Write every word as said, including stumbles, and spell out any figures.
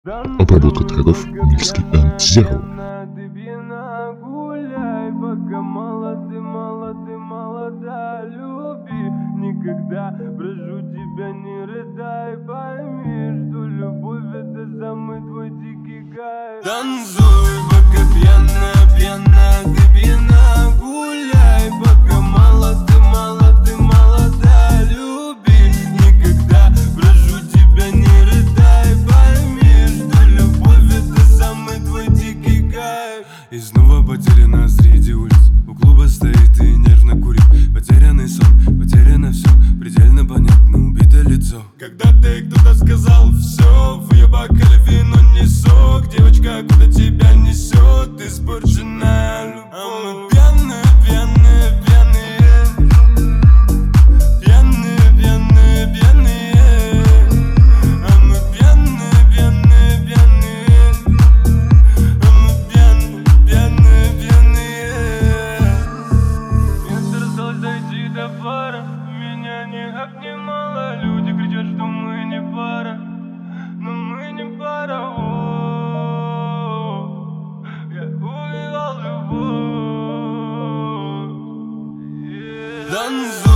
Обработка треков Мильский энд Zero. Ты пьяна, гуляй, пока молоды, молоды, молода, люби. Никогда прошу тебя, не рыдай, пойми, что любовь это самый твой дикий кайф. Танцуй, пока пьяна, пьяна, ты пьяна, гуляй, пока молоды, молоды, молода, люби. Никогда прошу тебя, не рыдай, пойми, что любовь это самый твой дикий кайф. И снова потеряна среди улиц, у клуба стоит и нервно курит. Потерянный сон, потеряно все, предельно понятно, убито лицо. Когда-то кто-то сказал все, в ее бокале вино не сок. Девочка, куда тебя несет, испорченная любовь. А мы пьяные, пьяные, пьяные, пьяные, пьяные, пьяные. А мы пьяные, пьяные, пьяные, а мы пьяные, пьяные, пьяные. Мне осталось дойти до бара, меня никак не мало. Люди кричат, что мы не пара, но мы не пара. О, я увидел любовь. Танцуй.